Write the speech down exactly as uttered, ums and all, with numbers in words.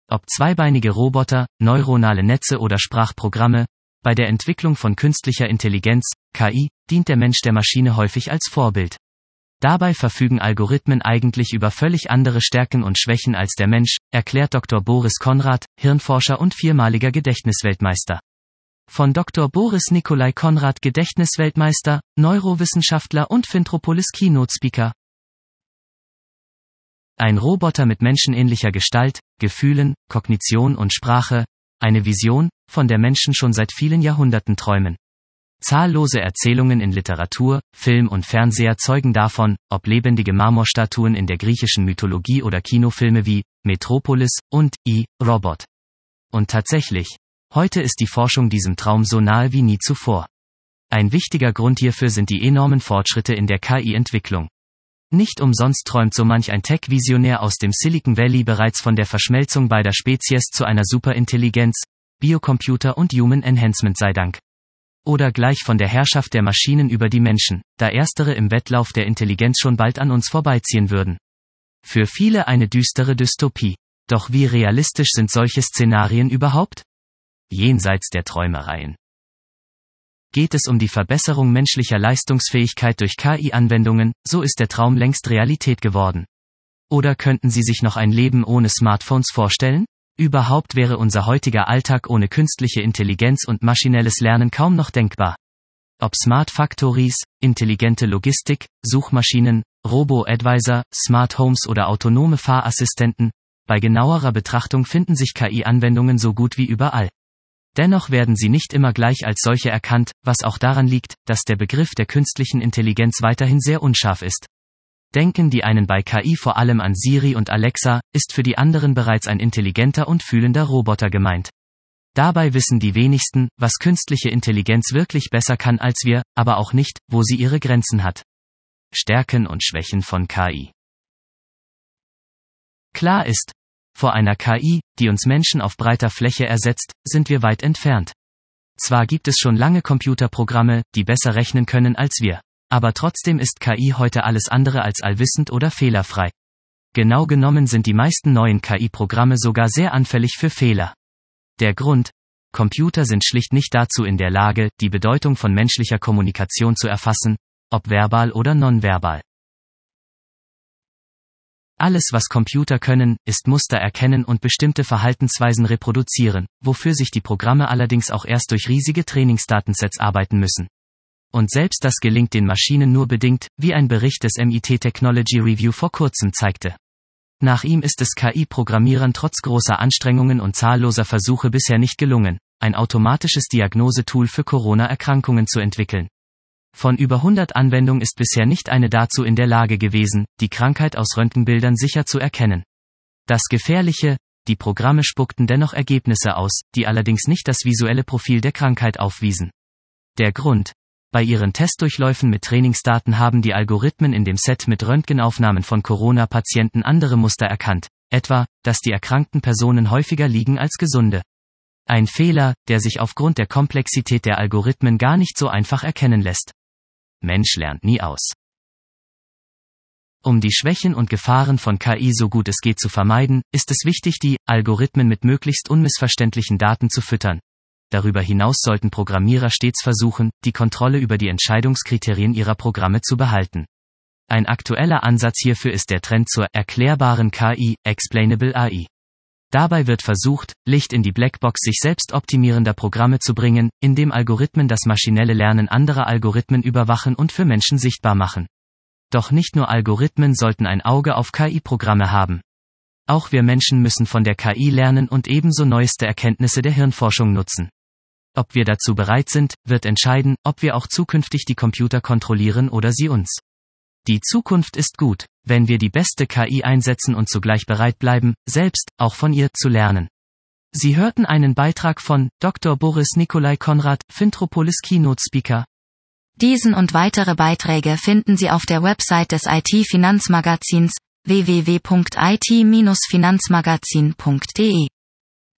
Ob zweibeinige Roboter, neuronale Netze oder Sprachprogramme, bei der Entwicklung von künstlicher Intelligenz, K I, dient der Mensch der Maschine häufig als Vorbild. Dabei verfügen Algorithmen eigentlich über völlig andere Stärken und Schwächen als der Mensch, erklärt Doktor Boris Konrad, Hirnforscher und viermaliger Gedächtnisweltmeister. Von Doktor Boris Nikolai Konrad, Gedächtnisweltmeister, Neurowissenschaftler und Fintropolis Keynote Speaker. Ein Roboter mit menschenähnlicher Gestalt, Gefühlen, Kognition und Sprache, eine Vision, von der Menschen schon seit vielen Jahrhunderten träumen. Zahllose Erzählungen in Literatur, Film und Fernseher zeugen davon, ob lebendige Marmorstatuen in der griechischen Mythologie oder Kinofilme wie Metropolis und I, Robot. Und tatsächlich, heute ist die Forschung diesem Traum so nahe wie nie zuvor. Ein wichtiger Grund hierfür sind die enormen Fortschritte in der K I-Entwicklung. Nicht umsonst träumt so manch ein Tech-Visionär aus dem Silicon Valley bereits von der Verschmelzung beider Spezies zu einer Superintelligenz, Biocomputer und Human Enhancement sei Dank. Oder gleich von der Herrschaft der Maschinen über die Menschen, da erstere im Wettlauf der Intelligenz schon bald an uns vorbeiziehen würden. Für viele eine düstere Dystopie. Doch wie realistisch sind solche Szenarien überhaupt? Jenseits der Träumereien. Geht es um die Verbesserung menschlicher Leistungsfähigkeit durch K I-Anwendungen, so ist der Traum längst Realität geworden. Oder könnten Sie sich noch ein Leben ohne Smartphones vorstellen? Überhaupt wäre unser heutiger Alltag ohne künstliche Intelligenz und maschinelles Lernen kaum noch denkbar. Ob Smart Factories, intelligente Logistik, Suchmaschinen, Robo-Advisor, Smart Homes oder autonome Fahrassistenten, bei genauerer Betrachtung finden sich K I-Anwendungen so gut wie überall. Dennoch werden sie nicht immer gleich als solche erkannt, was auch daran liegt, dass der Begriff der künstlichen Intelligenz weiterhin sehr unscharf ist. Denken die einen bei K I vor allem an Siri und Alexa, ist für die anderen bereits ein intelligenter und fühlender Roboter gemeint. Dabei wissen die wenigsten, was künstliche Intelligenz wirklich besser kann als wir, aber auch nicht, wo sie ihre Grenzen hat. Stärken und Schwächen von K I. Klar ist, vor einer K I, die uns Menschen auf breiter Fläche ersetzt, sind wir weit entfernt. Zwar gibt es schon lange Computerprogramme, die besser rechnen können als wir. Aber trotzdem ist K I heute alles andere als allwissend oder fehlerfrei. Genau genommen sind die meisten neuen K I-Programme sogar sehr anfällig für Fehler. Der Grund: Computer sind schlicht nicht dazu in der Lage, die Bedeutung von menschlicher Kommunikation zu erfassen, ob verbal oder nonverbal. Alles, was Computer können, ist Muster erkennen und bestimmte Verhaltensweisen reproduzieren, wofür sich die Programme allerdings auch erst durch riesige Trainingsdatensets arbeiten müssen. Und selbst das gelingt den Maschinen nur bedingt, wie ein Bericht des M I T Technology Review vor kurzem zeigte. Nach ihm ist es K I-Programmierern trotz großer Anstrengungen und zahlloser Versuche bisher nicht gelungen, ein automatisches Diagnosetool für Corona-Erkrankungen zu entwickeln. Von über hundert Anwendungen ist bisher nicht eine dazu in der Lage gewesen, die Krankheit aus Röntgenbildern sicher zu erkennen. Das Gefährliche: Die Programme spuckten dennoch Ergebnisse aus, die allerdings nicht das visuelle Profil der Krankheit aufwiesen. Der Grund: Bei ihren Testdurchläufen mit Trainingsdaten haben die Algorithmen in dem Set mit Röntgenaufnahmen von Corona-Patienten andere Muster erkannt, etwa, dass die erkrankten Personen häufiger liegen als gesunde. Ein Fehler, der sich aufgrund der Komplexität der Algorithmen gar nicht so einfach erkennen lässt. Mensch lernt nie aus. Um die Schwächen und Gefahren von K I so gut es geht zu vermeiden, ist es wichtig, die Algorithmen mit möglichst unmissverständlichen Daten zu füttern. Darüber hinaus sollten Programmierer stets versuchen, die Kontrolle über die Entscheidungskriterien ihrer Programme zu behalten. Ein aktueller Ansatz hierfür ist der Trend zur erklärbaren K I, Explainable A I. Dabei wird versucht, Licht in die Blackbox sich selbst optimierender Programme zu bringen, indem Algorithmen das maschinelle Lernen anderer Algorithmen überwachen und für Menschen sichtbar machen. Doch nicht nur Algorithmen sollten ein Auge auf K I-Programme haben. Auch wir Menschen müssen von der K I lernen und ebenso neueste Erkenntnisse der Hirnforschung nutzen. Ob wir dazu bereit sind, wird entscheiden, ob wir auch zukünftig die Computer kontrollieren oder sie uns. Die Zukunft ist gut, wenn wir die beste K I einsetzen und zugleich bereit bleiben, selbst, auch von ihr, zu lernen. Sie hörten einen Beitrag von Doktor Boris Nikolai Konrad, Fintropolis Keynote Speaker. Diesen und weitere Beiträge finden Sie auf der Website des I T-Finanzmagazins w w w punkt i t Bindestrich finanzmagazin punkt d e.